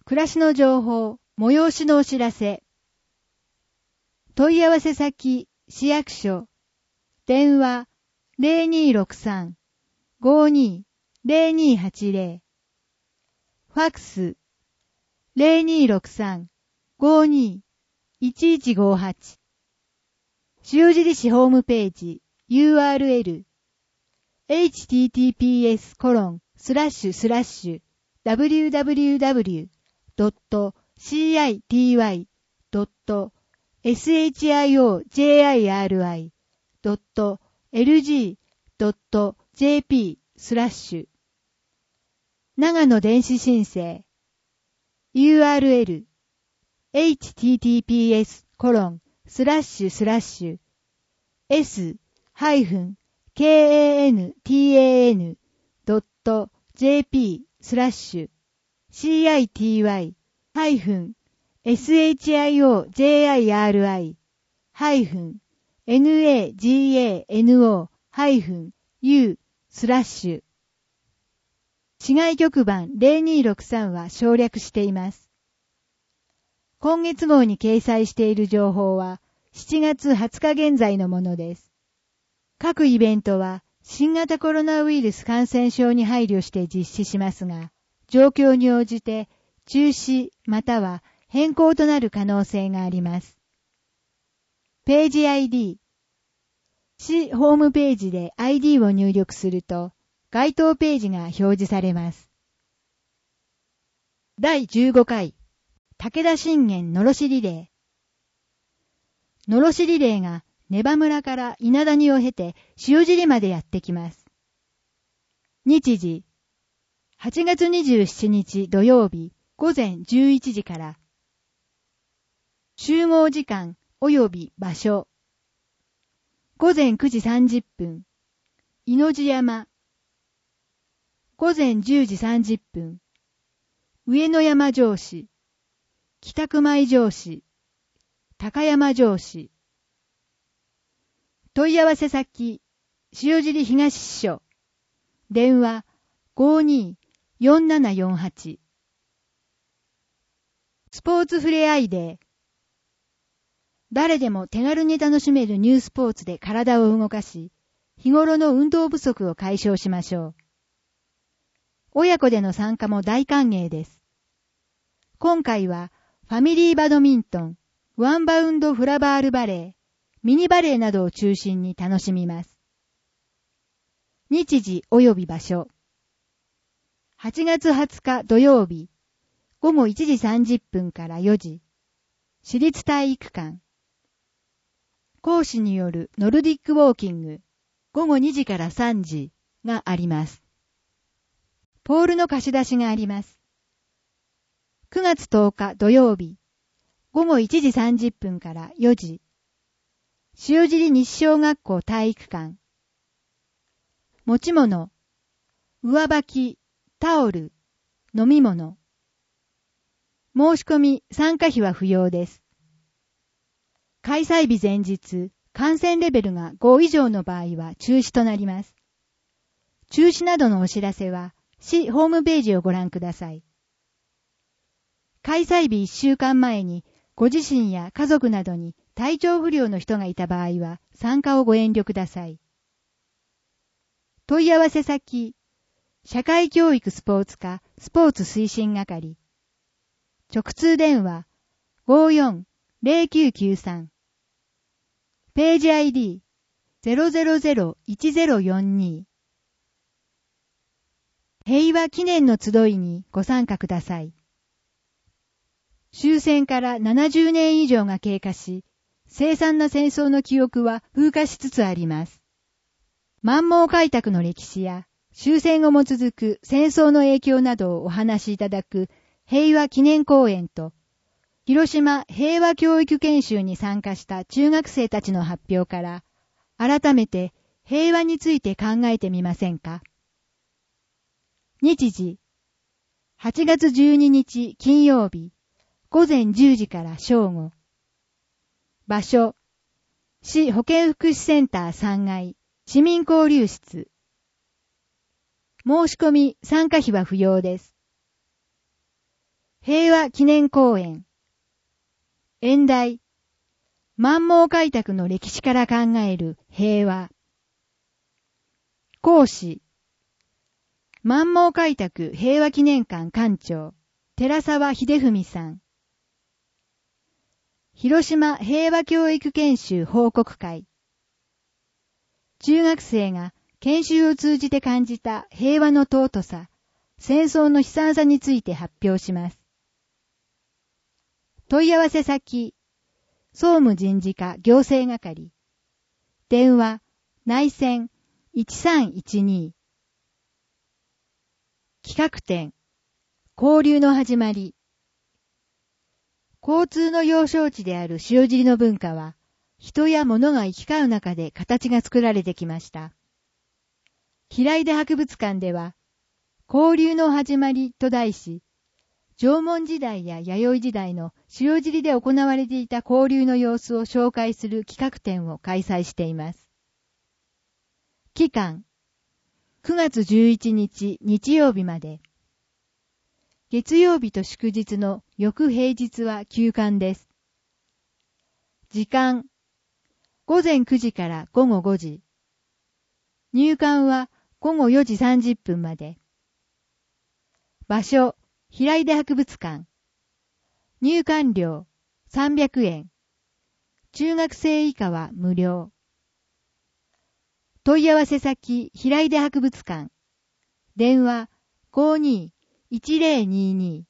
暮らしの情報、催しのお知らせ。問い合わせ先、市役所。電話、0263-52-0280。ファックス、0263-52-1158。塩尻市ホームページ、URL、https://www.city.lg.jp/ 長野電子申請 URL https://city-nagano-u/ 市外局番0263は省略しています。今月号に掲載している情報は7月20日現在のものです。各イベントは新型コロナウイルス感染症に配慮して実施しますが、状況に応じて中止または変更となる可能性があります。ページ ID。市ホームページで ID を入力すると、該当ページが表示されます。第15回、武田信玄のろしリレー。のろしリレーが根羽村から稲谷を経て塩尻までやってきます。日時、8月27日土曜日午前11時から。集合時間及び場所。午前9時30分、猪路山。午前10時30分、上野山城址、北熊井城址、高山城址。問い合わせ先、塩尻東支所。電話、52-4748。スポーツフレアイデー。誰でも手軽に楽しめるニュースポーツで体を動かし、日頃の運動不足を解消しましょう。親子での参加も大歓迎です。今回はファミリーバドミントン、ワンバウンドフラバールバレー、ミニバレーなどを中心に楽しみます。日時及び場所。8月20日土曜日、午後1時30分から4時、市立体育館。講師によるノルディックウォーキング、午後2時から3時があります。ポールの貸し出しがあります。9月10日土曜日、午後1時30分から4時、塩尻西小学校体育館。持ち物、上履き、タオル、飲み物。申し込み、参加費は不要です。開催日前日、感染レベルが5以上の場合は中止となります。中止などのお知らせは、市ホームページをご覧ください。開催日1週間前にご自身や家族などに体調不良の人がいた場合は参加をご遠慮ください。問い合わせ先、社会教育スポーツ課スポーツ推進係。直通電話 54-0993。ページ ID 0001042。平和記念の集いにご参加ください。終戦から70年以上が経過し、凄惨な戦争の記憶は風化しつつあります。満蒙開拓の歴史や終戦後も続く戦争の影響などをお話しいただく平和記念講演と、広島平和教育研修に参加した中学生たちの発表から、改めて平和について考えてみませんか。日時、8月12日金曜日、午前10時から正午。場所、市保健福祉センター3階、市民交流室。申し込み、参加費は不要です。 平和記念公園。演題。満蒙開拓の歴史から考える平和。講師。満蒙開拓平和記念館館長、寺沢秀文さん。広島平和教育研修報告会。中学生が研修を通じて感じた平和の尊さ、戦争の悲惨さについて発表します。問い合わせ先、総務人事課行政係。電話、内線1312。企画展、交流の始まり。交通の要衝地である塩尻の文化は、人や物が行き交う中で形が作られてきました。平出博物館では、交流の始まりと題し、縄文時代や弥生時代の塩尻で行われていた交流の様子を紹介する企画展を開催しています。期間、9月11日日曜日まで。月曜日と祝日の翌平日は休館です。時間、午前9時から午後5時。入館は午後4時30分まで。場所、平出博物館。入館料300円。中学生以下は無料。問い合わせ先、平出博物館。電話52-1022。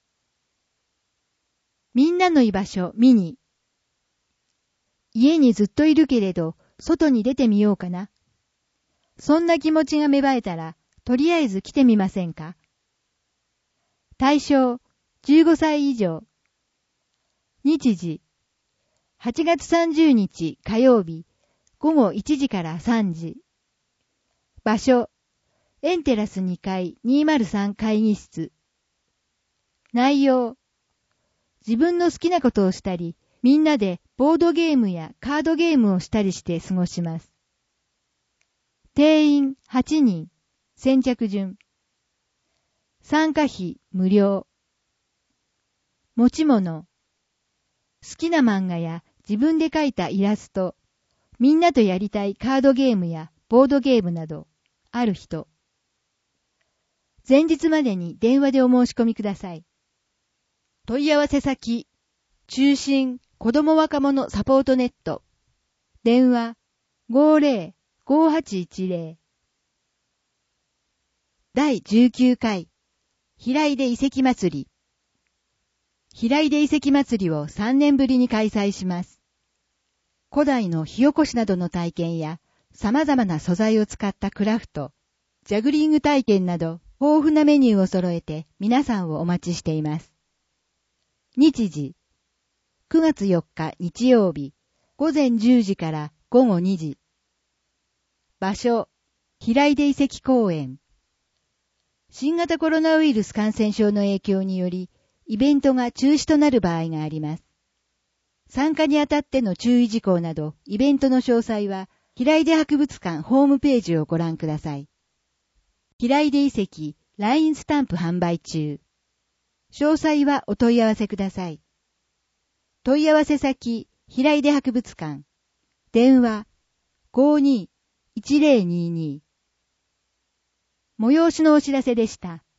みんなの居場所見に。家にずっといるけれど、外に出てみようかな。そんな気持ちが芽生えたら、とりあえず来てみませんか。対象、15歳以上。日時、8月30日火曜日、午後1時から3時。場所、エンテラス2階203会議室。内容、自分の好きなことをしたり、みんなでボードゲームやカードゲームをしたりして過ごします。定員8人、先着順。参加費無料。持ち物。好きな漫画や自分で描いたイラスト、みんなとやりたいカードゲームやボードゲームなど、ある人。前日までに電話でお申し込みください。問い合わせ先、中心子ども若者サポートネット。電話50-5810。第19回平出遺跡祭り。平出遺跡祭りを3年ぶりに開催します。古代の火起こしなどの体験や様々な素材を使ったクラフト、ジャグリング体験など豊富なメニューを揃えて皆さんをお待ちしています。日時、9月4日日曜日、午前10時から午後2時。場所、平出遺跡公園。新型コロナウイルス感染症の影響により、イベントが中止となる場合があります。参加にあたっての注意事項など、イベントの詳細は、平出博物館ホームページをご覧ください。平出遺跡 LINE スタンプ販売中。詳細はお問い合わせください。問い合わせ先、平出博物館。電話52-1022。催しのお知らせでした。